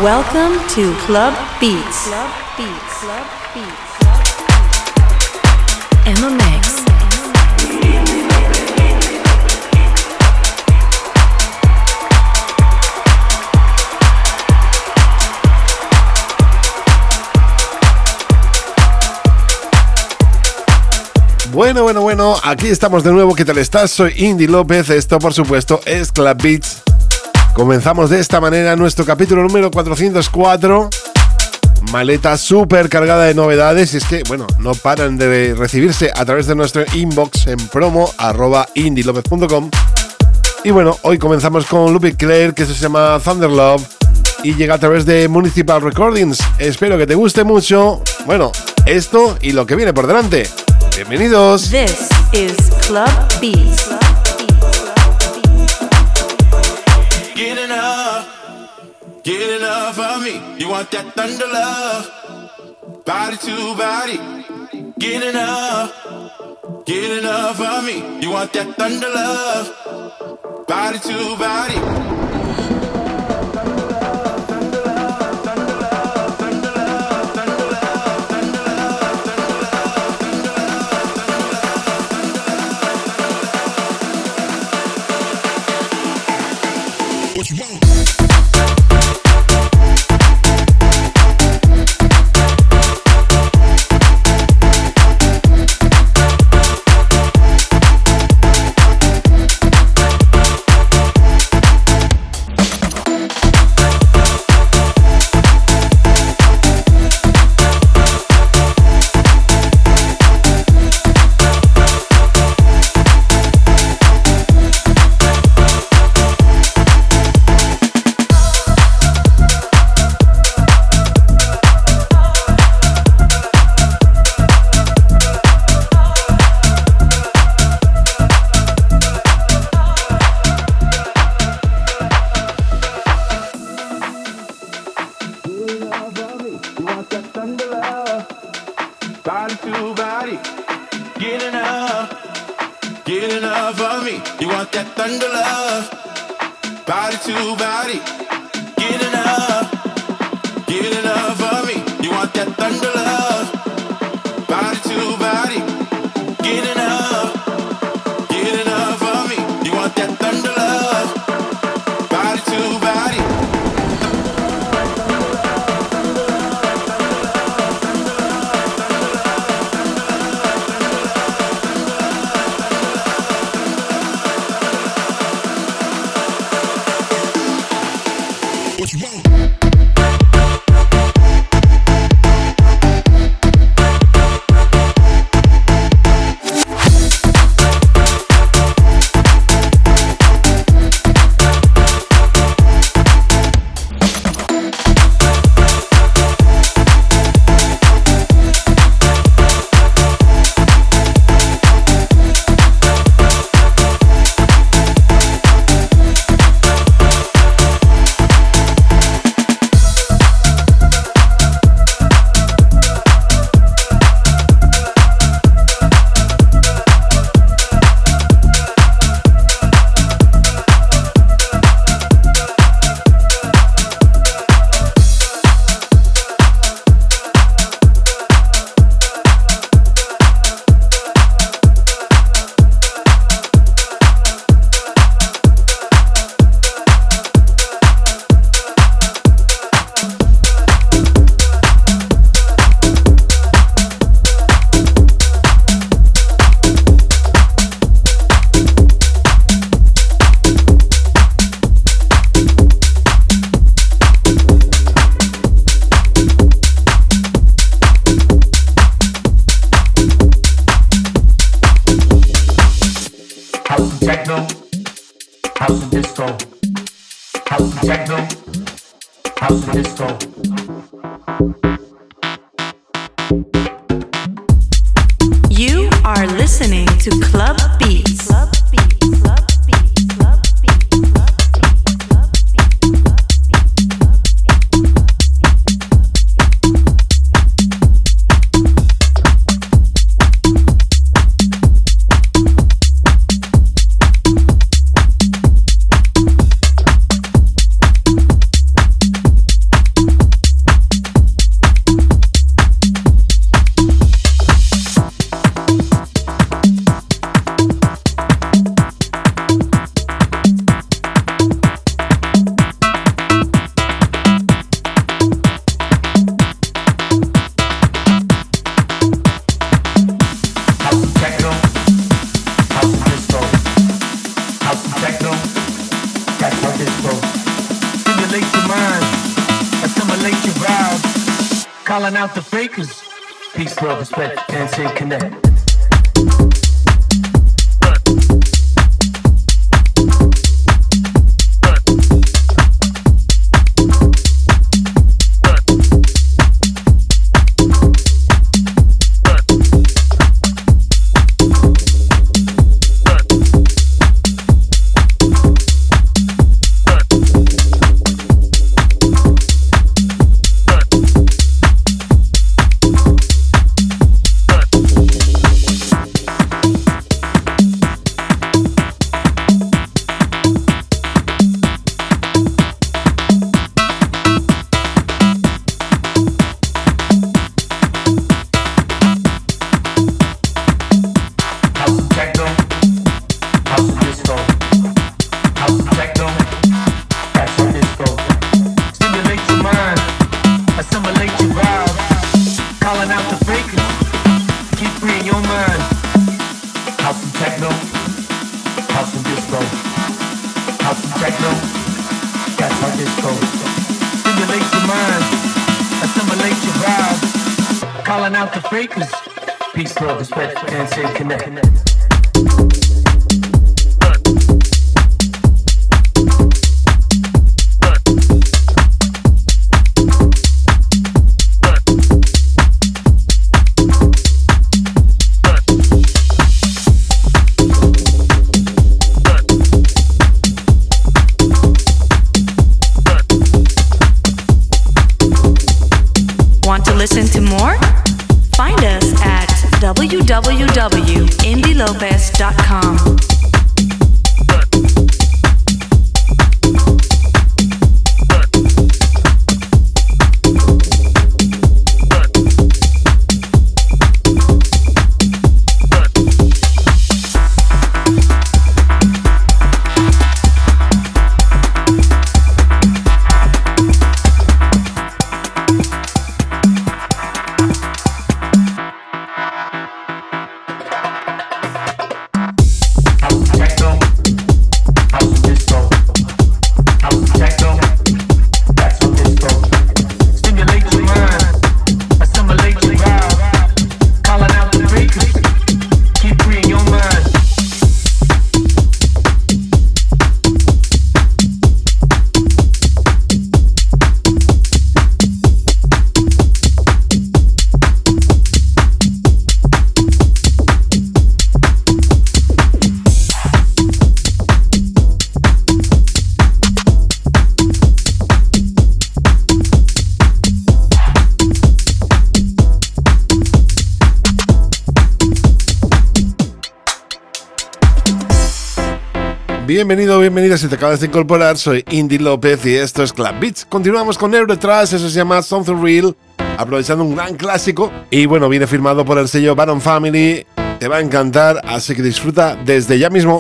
Welcome to Club Beats. Club Beats. Club Beats. In the mix. Bueno, aquí estamos de nuevo. ¿Qué tal estás? Soy Indy López. Esto, por supuesto, es Club Beats. Comenzamos de esta manera nuestro capítulo número 404. Maleta súper cargada de novedades. Y es que, no paran de recibirse a través de nuestro inbox en promo@indylopez.com. Y hoy comenzamos con Lupic Claire, que se llama Thunder Love, y llega a través de Municipal Recordings. Espero que te guste mucho. Esto y lo que viene por delante. Bienvenidos. This is Club Beats. Get enough of me. You want that thunder love, body to body. Get enough of me. You want that thunder love, body to body. What you want? You are listening to Club Beats. calling out the fakers. Peace, love, respect, and say connect. Peace, love, respect, and say connect. Want to listen to more? Find us at www.indilopez.com. Bienvenido, bienvenida si te acabas de incorporar, soy Indy López y esto es Club Beats. Continuamos con Eurotrash, eso se llama Something Real, aprovechando un gran clásico. Y bueno, viene firmado por el sello Baron Family, te va a encantar, así que disfruta desde ya mismo.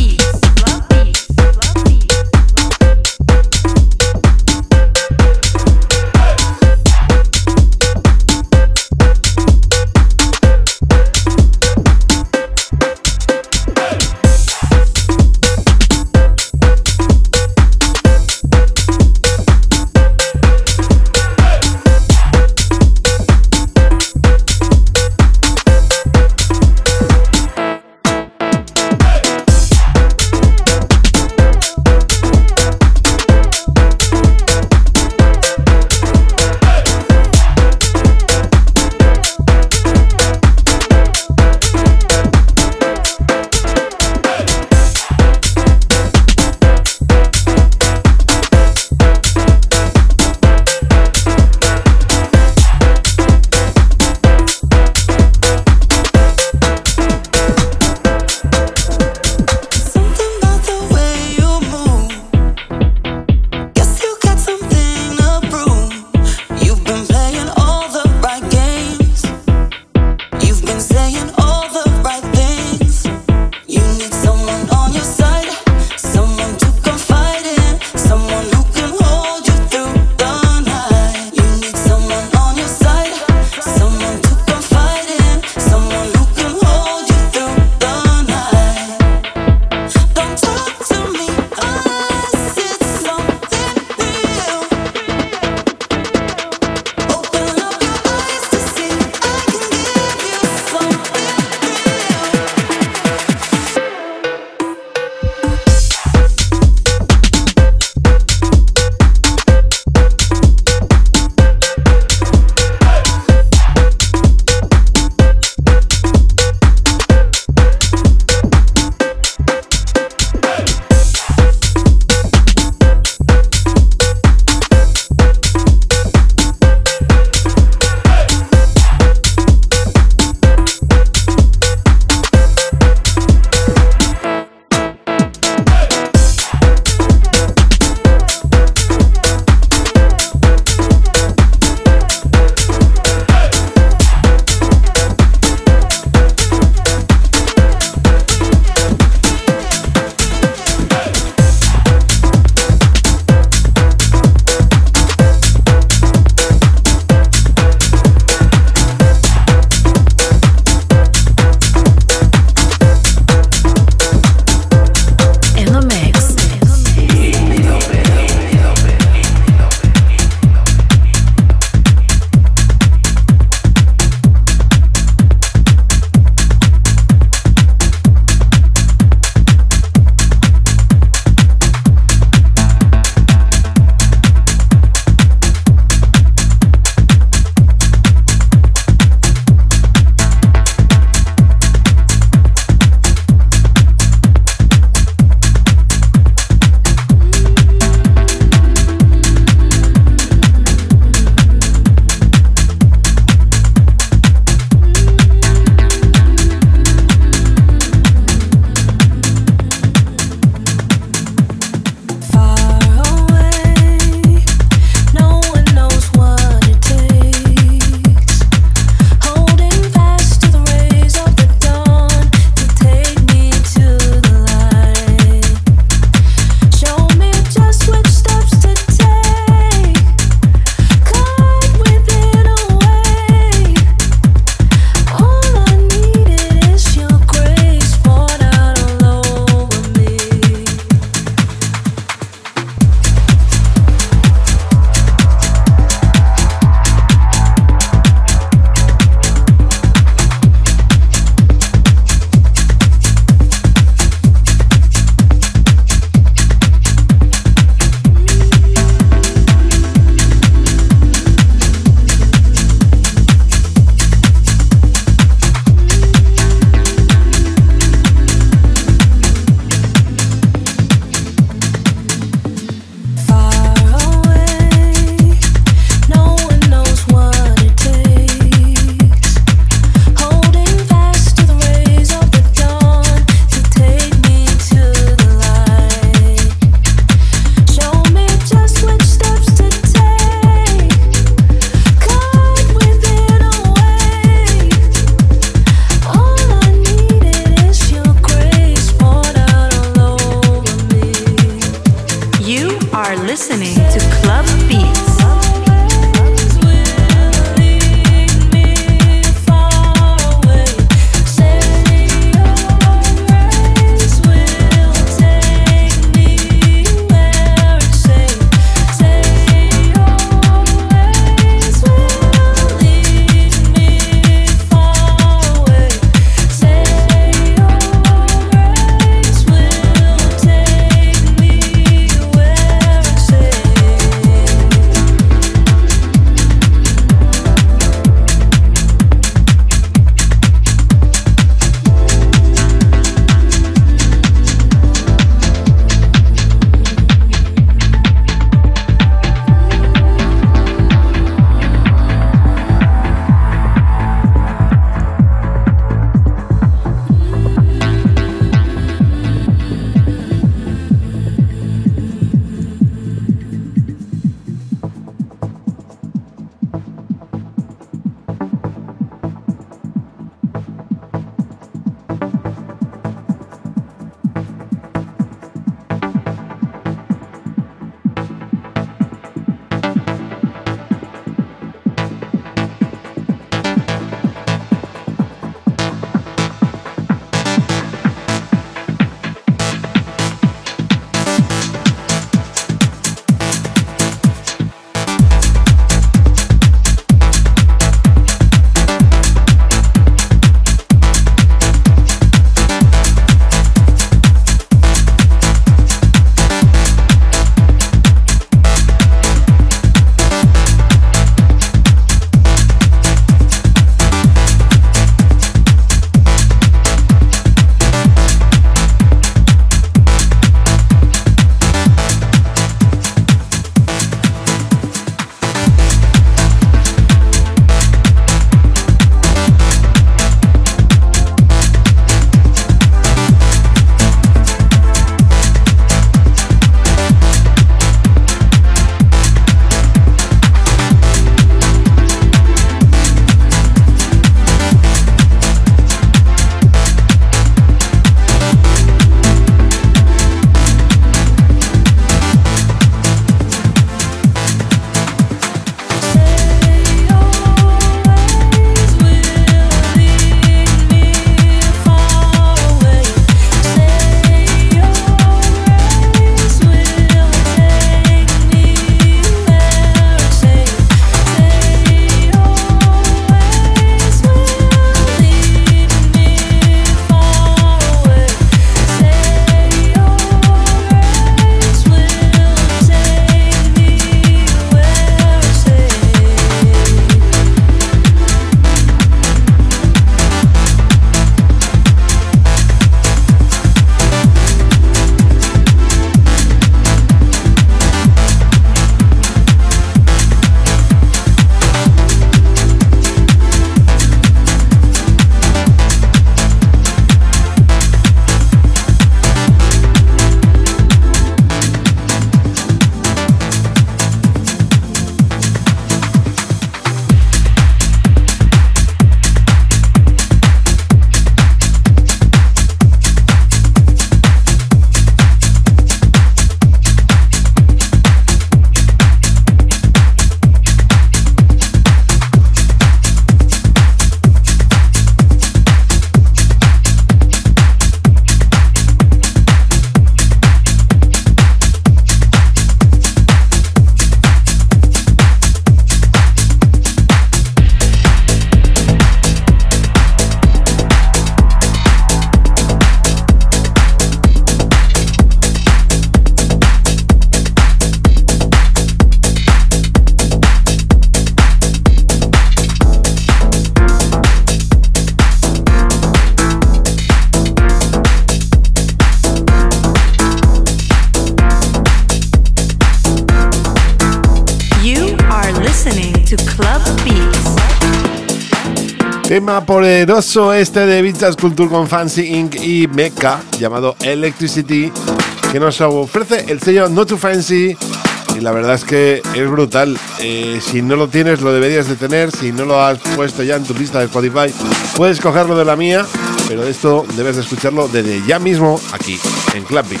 Tema poderoso este de Beats Culture con Fancy Inc. y Mecca, llamado Electricity, que nos ofrece el sello Not Too Fancy. Y la verdad es que es brutal. Si no lo tienes, lo deberías de tener. Si no lo has puesto ya en tu lista de Spotify, puedes cogerlo de la mía. Pero esto debes de escucharlo desde ya mismo aquí en Club Beats.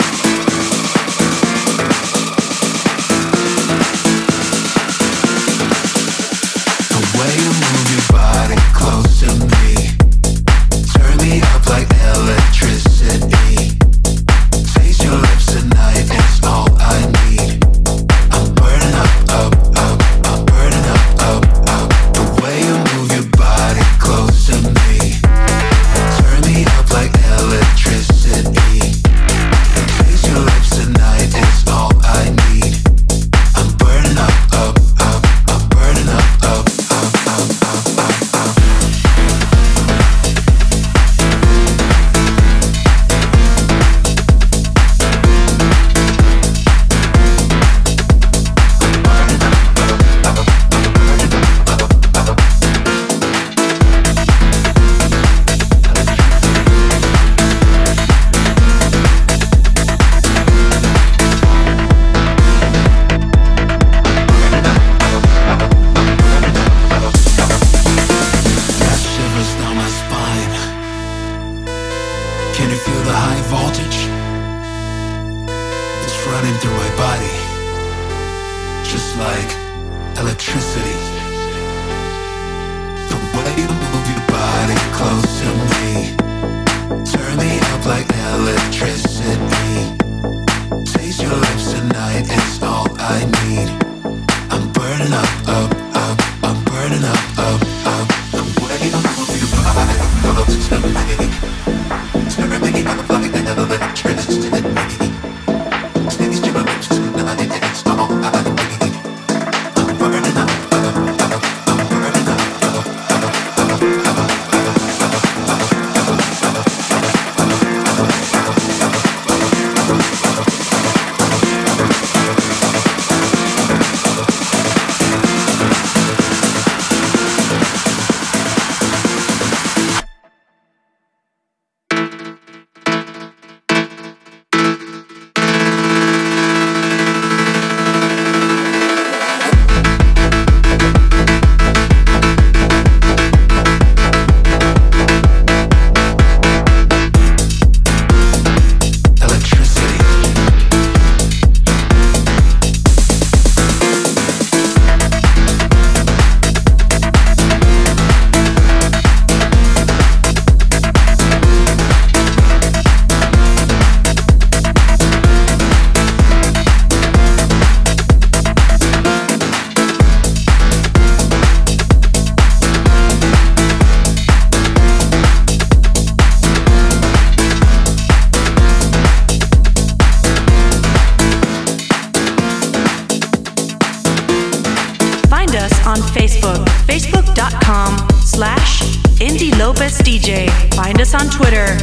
Facebook.com/IndieLopezDJ. Find us on Twitter,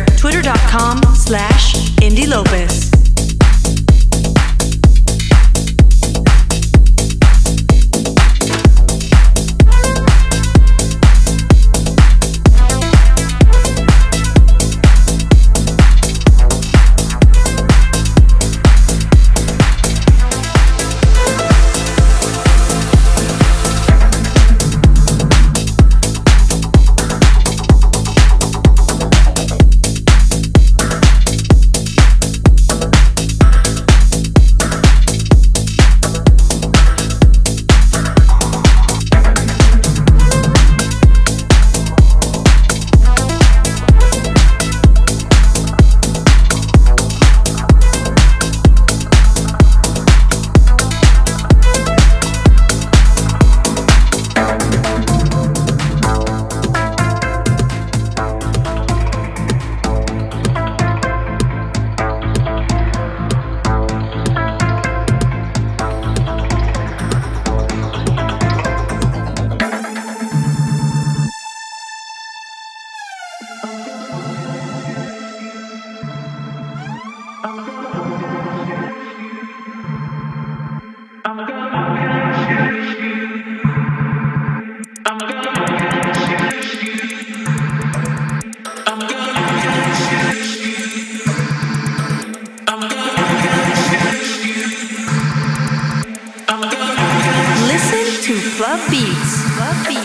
Twitter.com/IndieLopez. Club Beats. Club Beats.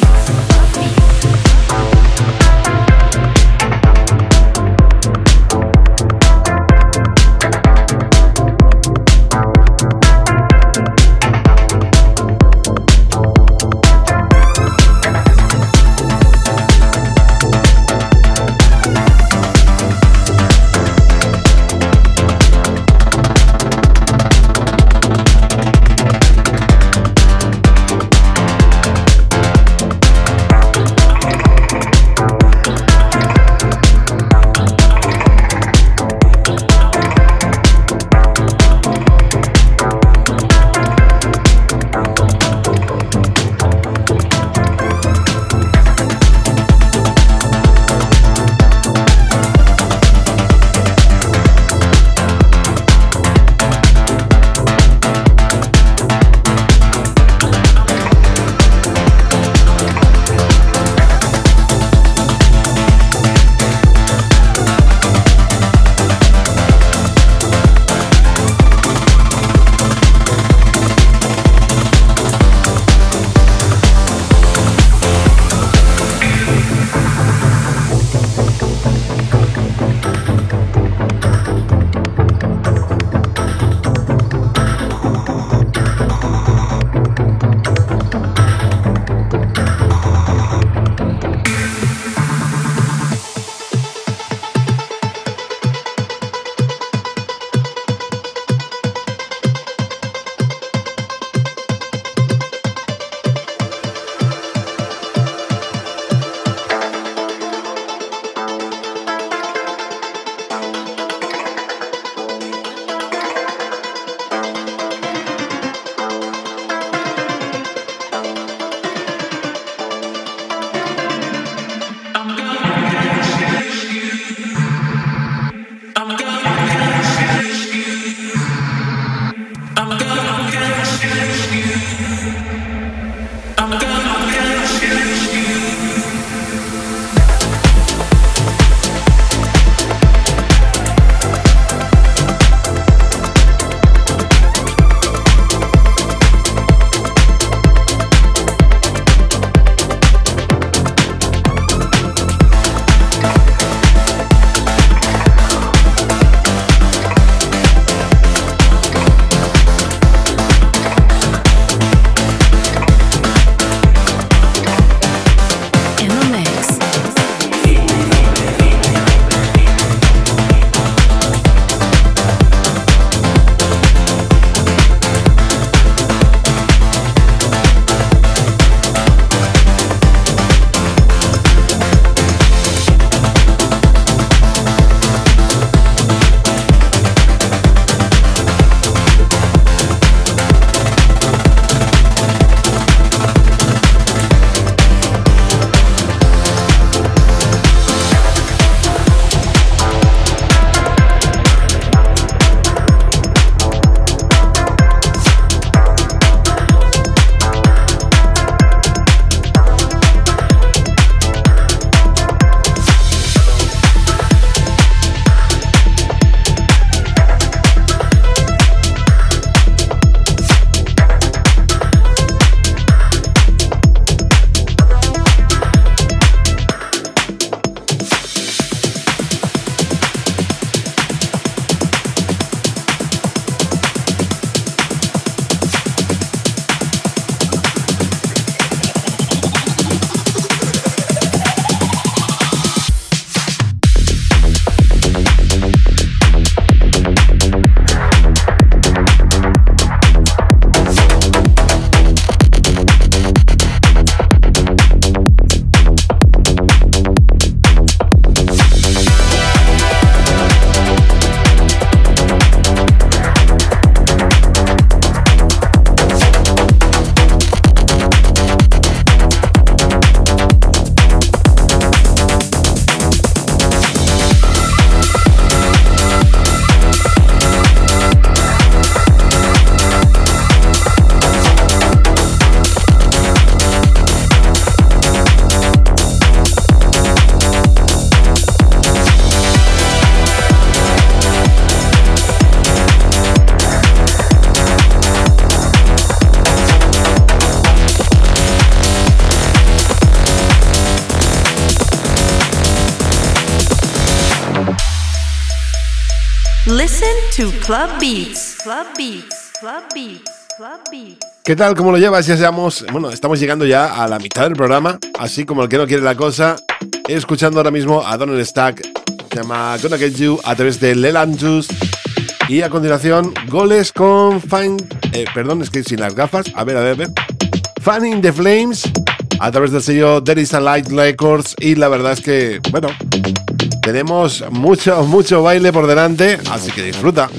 Listen to Club Beats. Club Beats. Club Beats. Club Beats. ¿Qué tal? ¿Cómo lo llevas? Estamos llegando ya a la mitad del programa, así como el que no quiere la cosa, escuchando ahora mismo a Donald Stack, se llama Gonna Get You a través de Leland Juice, y a continuación Goles con es que sin las gafas, a ver, Fanning the Flames a través del sello There Is a Light Records, y la verdad es que, tenemos mucho baile por delante, así que disfruta.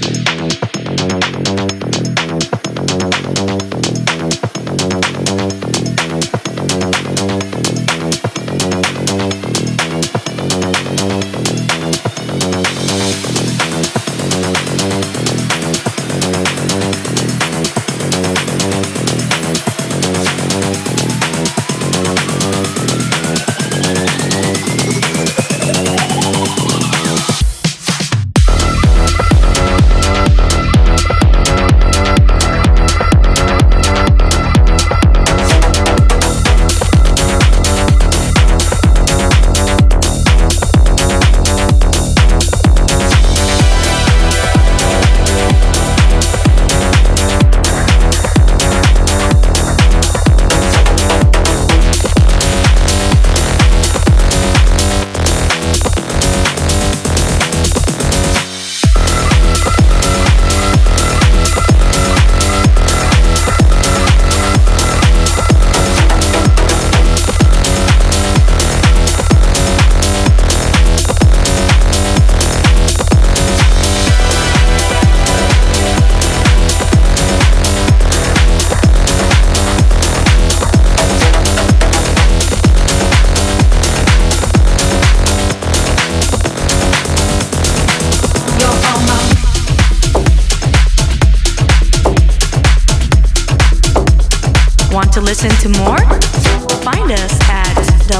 Listen to more? Find us at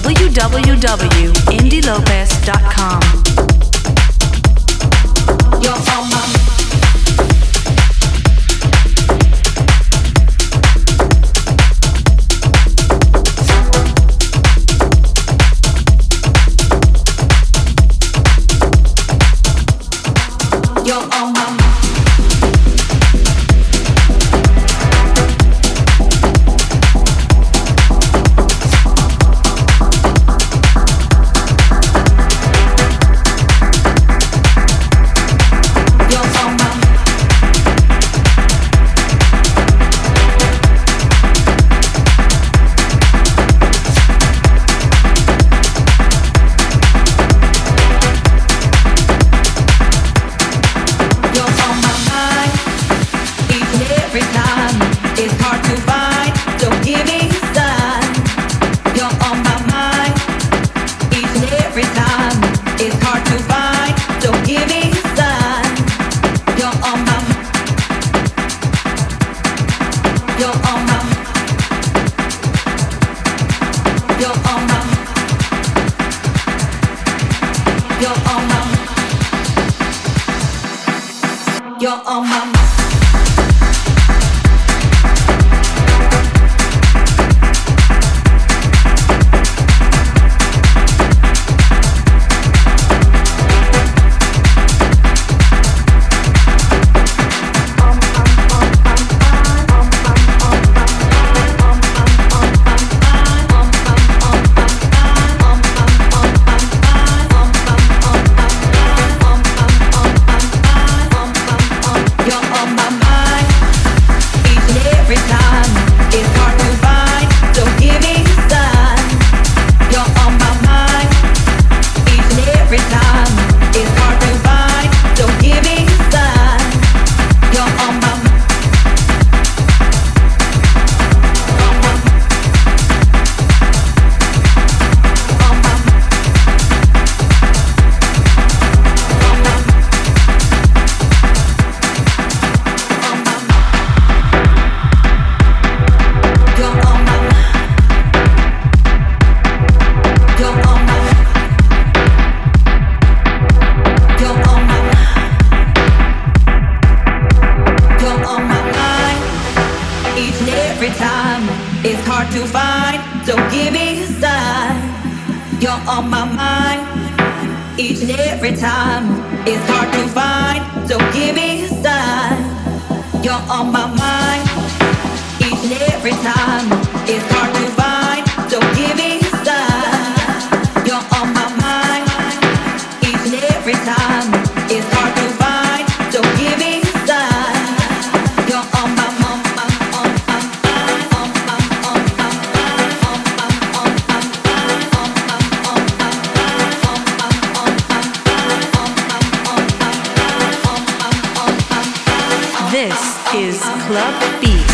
www.indielopez.com. You're on my You're on my mind each and every time. It's hard to find, so give me a sign. You're on my mind each and every time. It's hard to find, so give me a sign. You're on my mind each and every time. It's hard to find, so give me a sign. You're on my mind. This is Club Beats.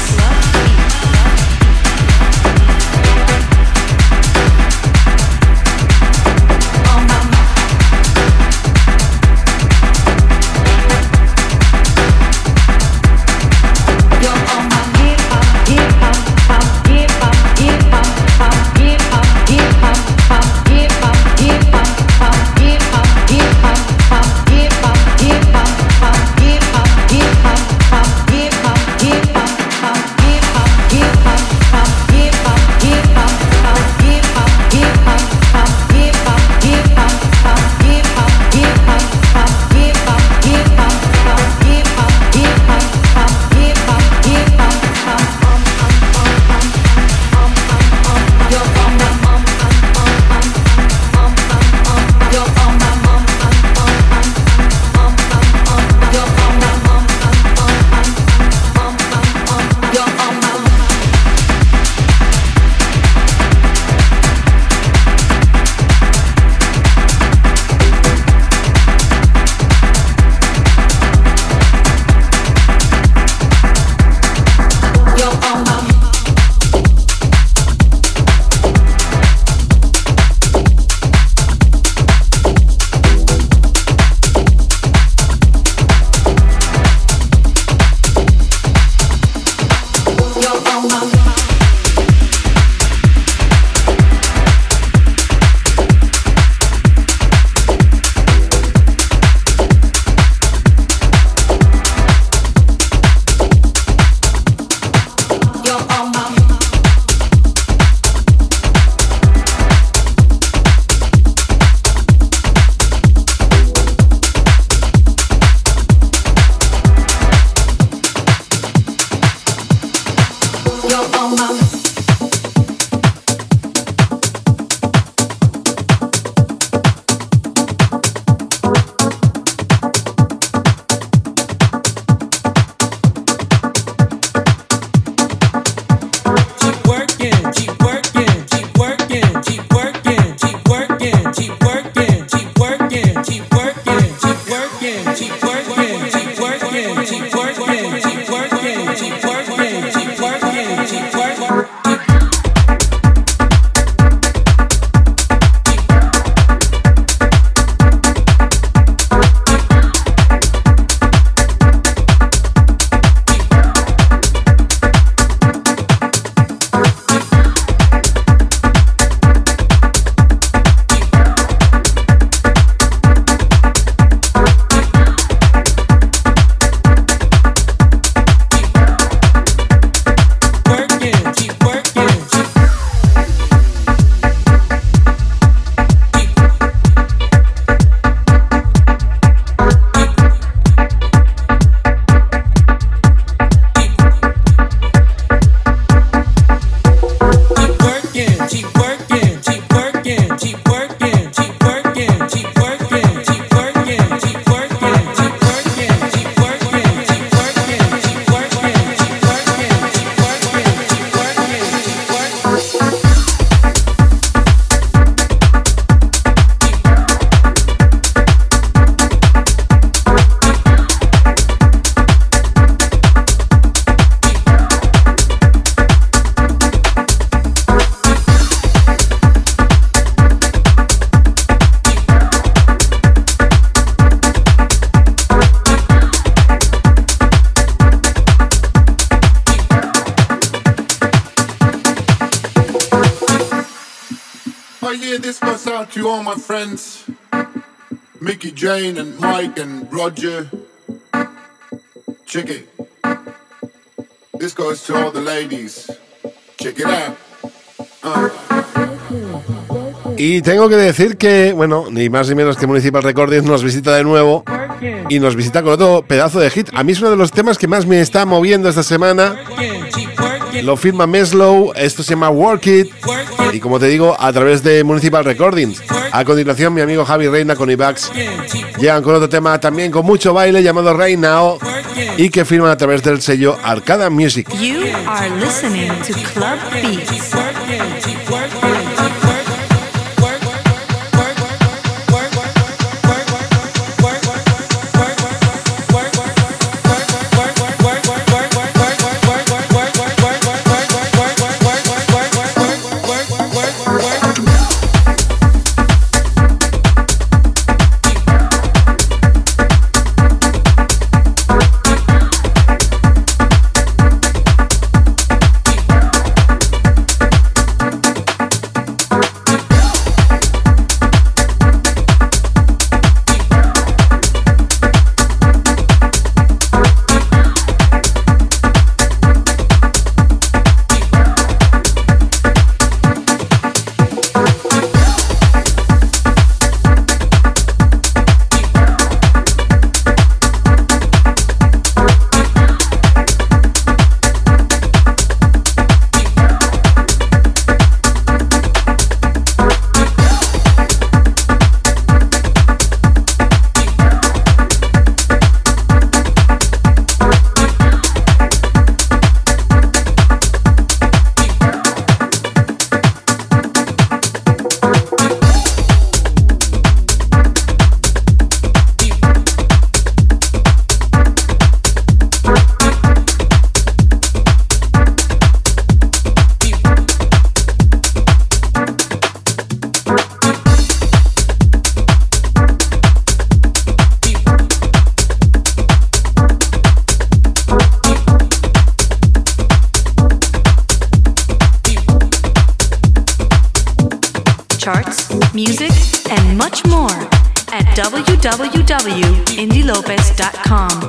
This goes out to all my friends, Mickey, Jane, and Mike, and Roger. Check it. This goes to all the ladies. Check it out. Y tengo que decir que, bueno, ni más ni menos que Municipal Recordings nos visita de nuevo y nos visita con otro pedazo de hit. A mí es uno de los temas que más me está moviendo esta semana. Lo firma Meslow, esto se llama Work It, y como te digo, a través de Municipal Recordings. A continuación, mi amigo Javi Reina con Ibax llegan con otro tema también con mucho baile llamado Right Now, y que firman a través del sello Arcada Music. You are listening to Club Beats. Music, and much more at www.indilopez.com.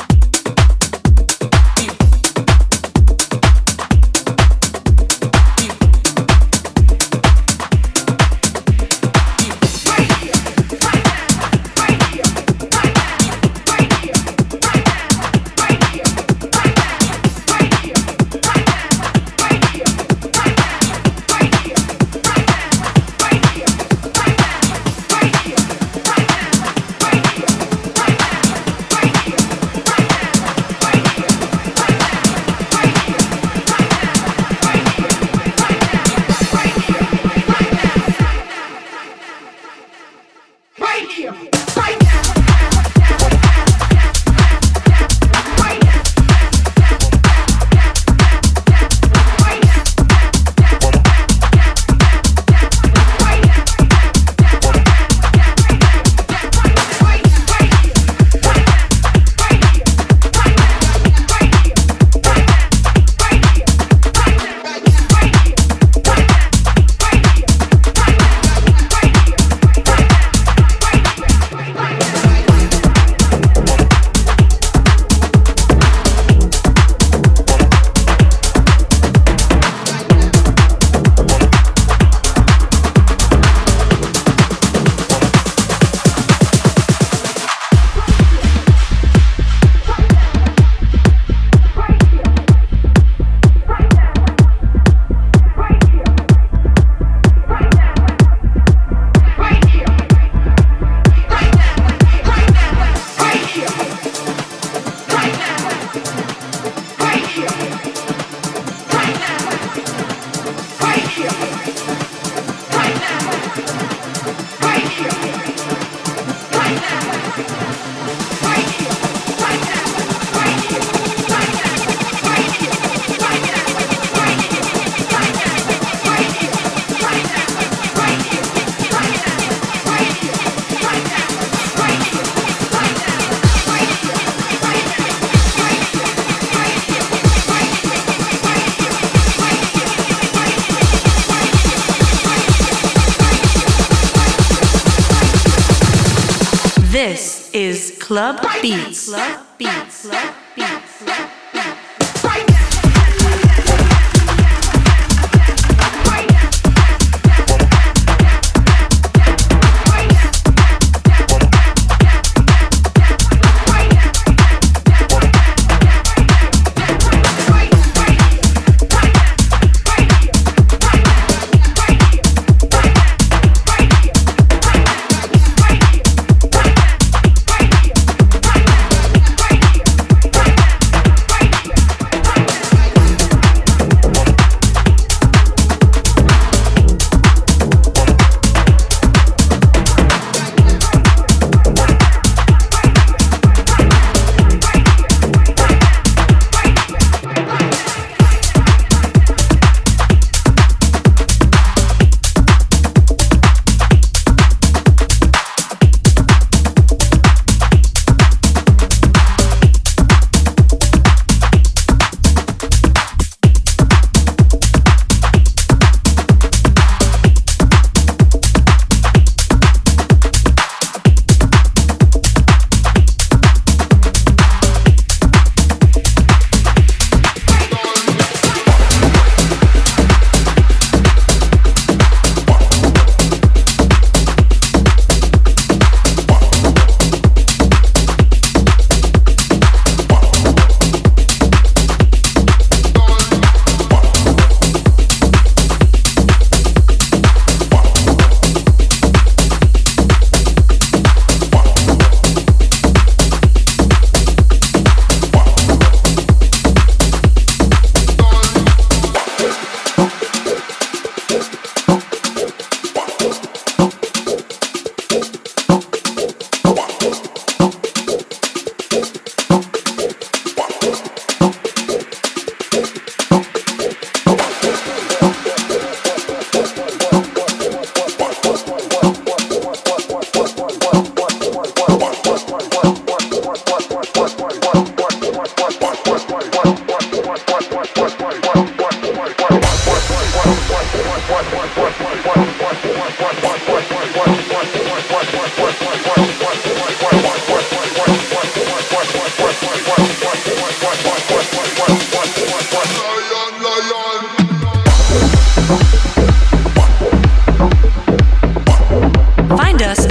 This is Club Beats. Club Beats. Club Beats. Club Beats.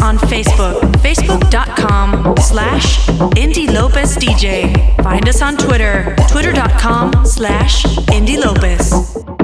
on Facebook, facebook.com/Indy Lopez DJ. Find us on Twitter, twitter.com/Indy Lopez.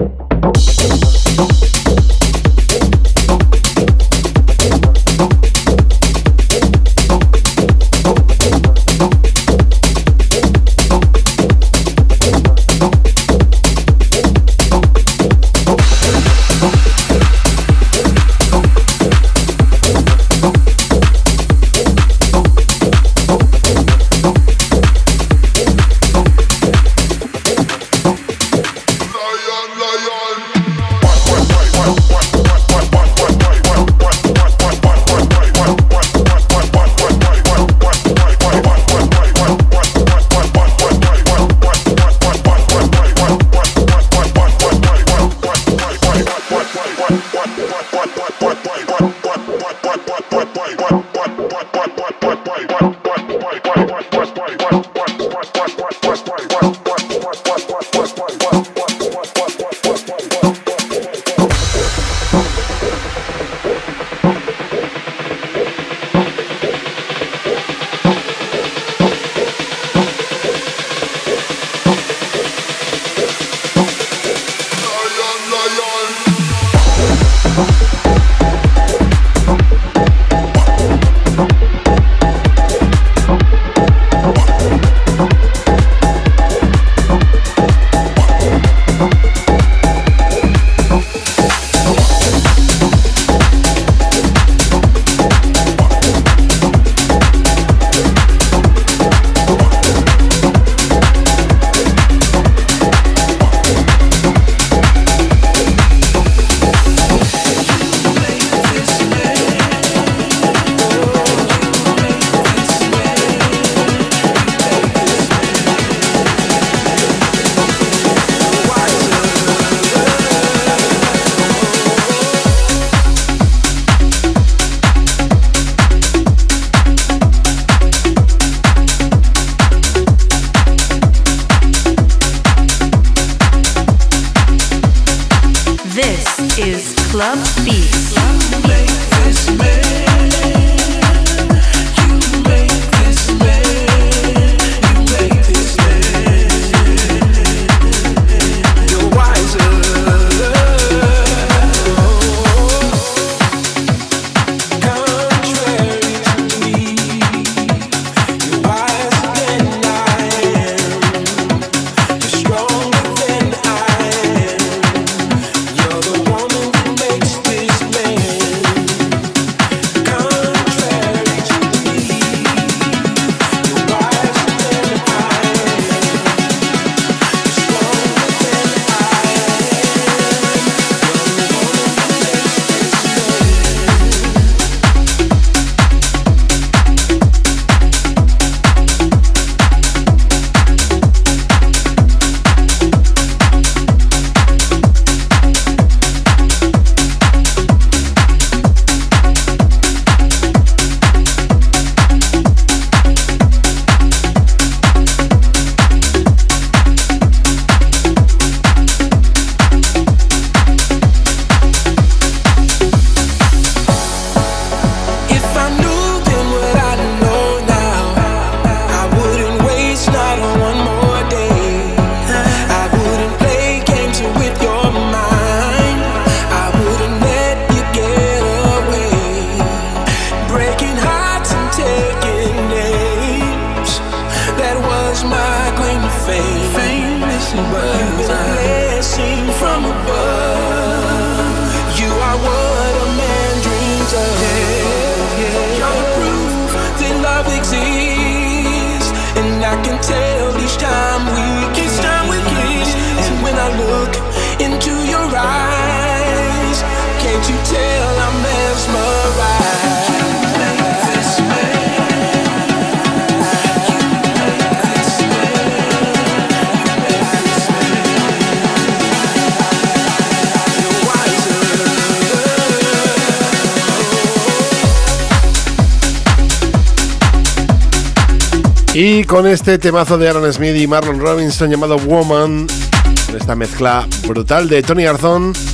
Y con este temazo de Aaron Smith y Marlon Robinson llamado Woman, con esta mezcla brutal de Tony Garzón,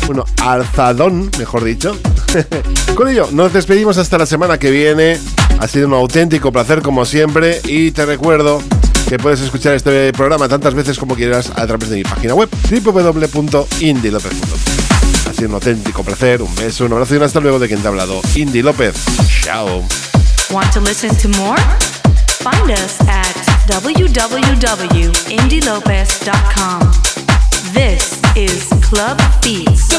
Bueno, alzadón, mejor dicho. Con ello, nos despedimos hasta la semana que viene. Ha sido un auténtico placer como siempre y te recuerdo que puedes escuchar este programa tantas veces como quieras a través de mi página web www.indilopez.com. Ha sido un auténtico placer, un beso, un abrazo y un hasta luego de quien te ha hablado, Indy López. Chao. Want to listen to more? Find us at www.indylopez.com. This is Club Beats.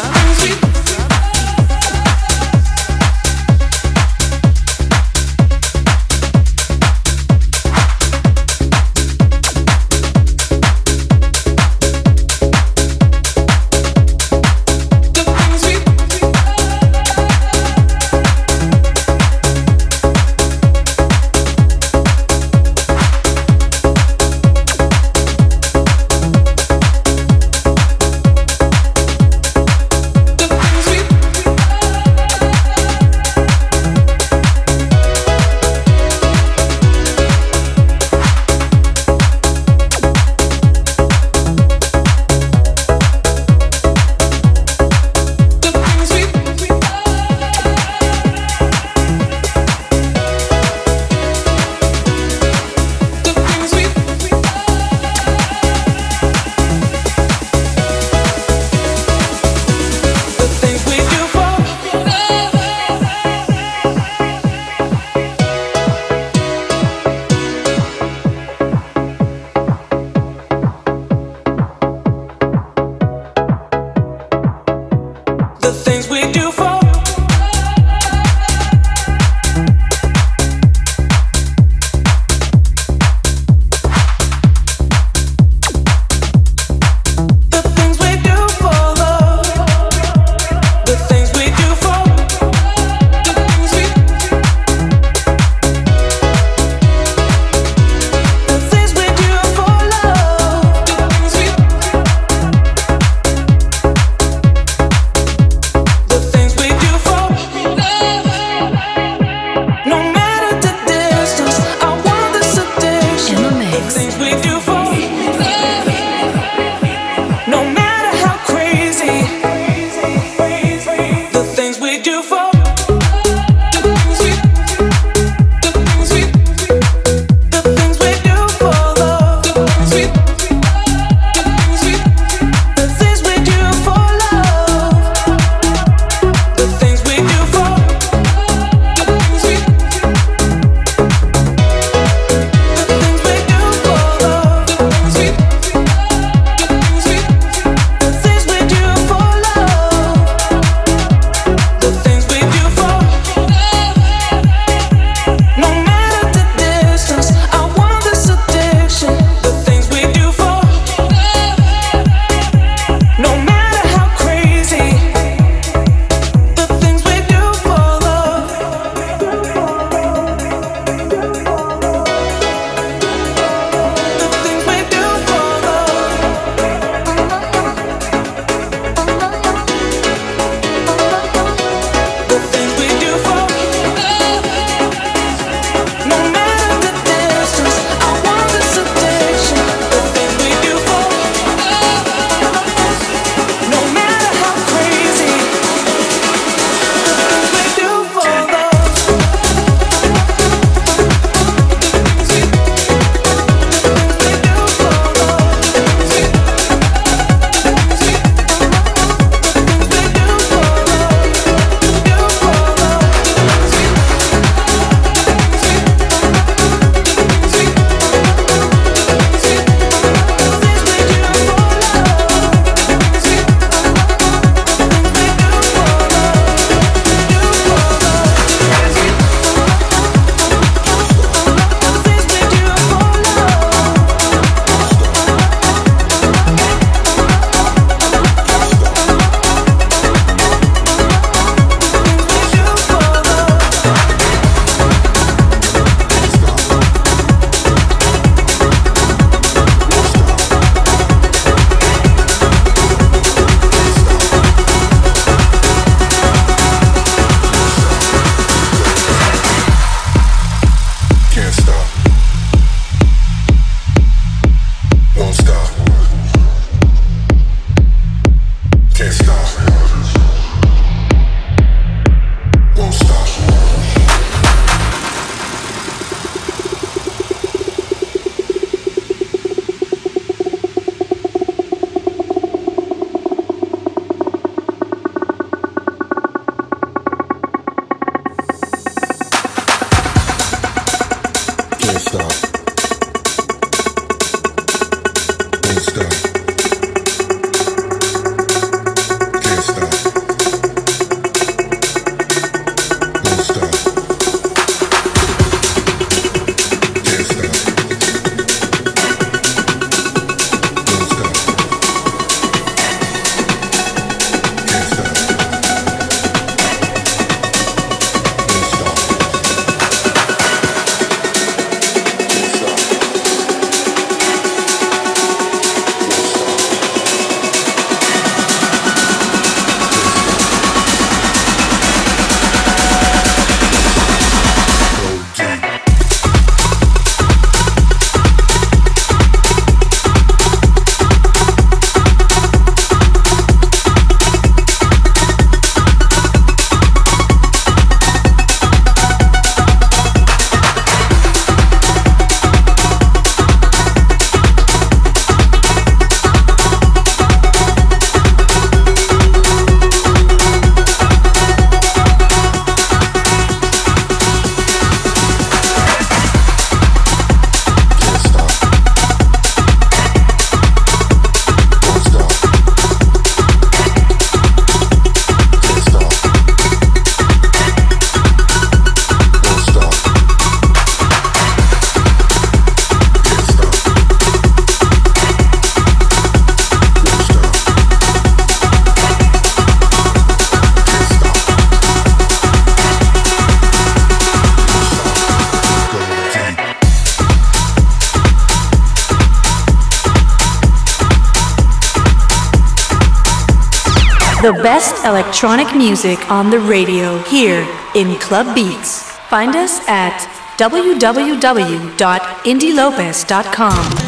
The best electronic music on the radio here in Club Beats. Find us at www.indielopez.com.